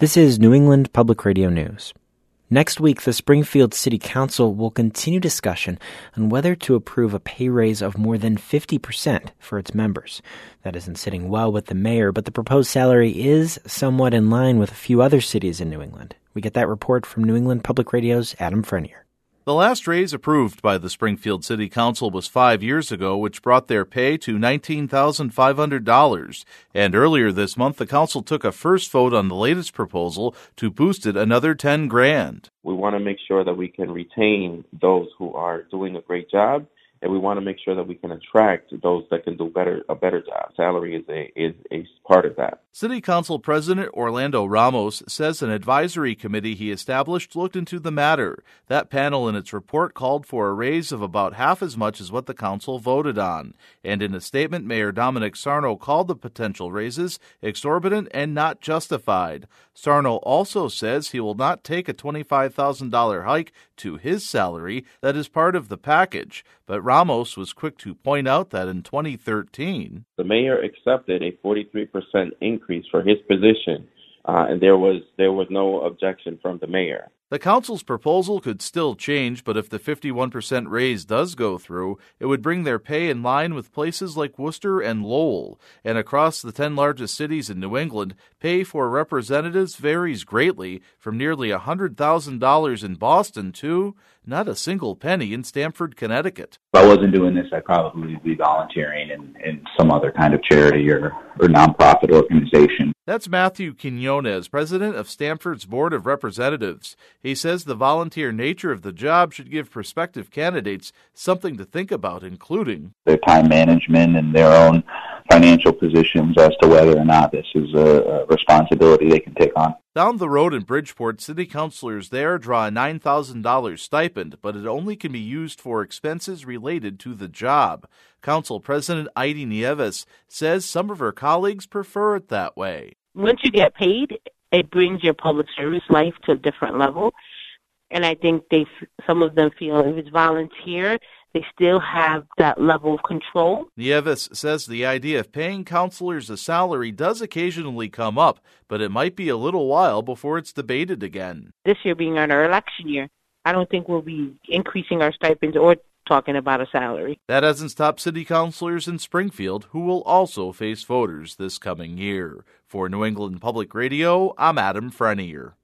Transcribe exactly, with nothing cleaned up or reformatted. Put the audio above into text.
This is New England Public Radio News. Next week, the Springfield City Council will continue discussion on whether to approve a pay raise of more than fifty percent for its members. That isn't sitting well with the mayor, but the proposed salary is somewhat in line with a few other cities in New England. We get that report from New England Public Radio's Adam Frenier. The last raise approved by the Springfield City Council was five years ago, which brought their pay to nineteen thousand five hundred dollars. And earlier this month, the council took a first vote on the latest proposal to boost it another ten grand. We want to make sure that we can retain those who are doing a great job, and we want to make sure that we can attract those that can do better a better job. Salary is a is a part of that. City Council President Orlando Ramos says an advisory committee he established looked into the matter. That panel in its report called for a raise of about half as much as what the council voted on. And in a statement, Mayor Dominic Sarno called the potential raises exorbitant and not justified. Sarno also says he will not take a twenty-five thousand dollars hike to his salary that is part of the package. But Ramos was quick to point out that in twenty thirteen, the mayor accepted a forty-three percent increase for his position, uh, and there was there was no objection from the mayor. The council's proposal could still change, but if the fifty-one percent raise does go through, it would bring their pay in line with places like Worcester and Lowell. And across the ten largest cities in New England, pay for representatives varies greatly, from nearly one hundred thousand dollars in Boston to not a single penny in Stamford, Connecticut. If I wasn't doing this, I'd probably be volunteering in, in some other kind of charity or, or nonprofit organization. That's Matthew Quinones, president of Stamford's Board of Representatives. He says the volunteer nature of the job should give prospective candidates something to think about, including their time management and their own financial positions as to whether or not this is a, a responsibility they can take on. Down the road in Bridgeport, city councilors there draw a nine thousand dollars stipend, but it only can be used for expenses related to the job. Council President Heidi Nieves says some of her colleagues prefer it that way. Once you get paid, it brings your public service life to a different level. And I think they, some of them feel if it's volunteer, they still have that level of control. Nieves says the idea of paying counselors a salary does occasionally come up, but it might be a little while before it's debated again. This year being our election year, I don't think we'll be increasing our stipends or talking about a salary. That hasn't stopped city councilors in Springfield, who will also face voters this coming year. For New England Public Radio, I'm Adam Frenier.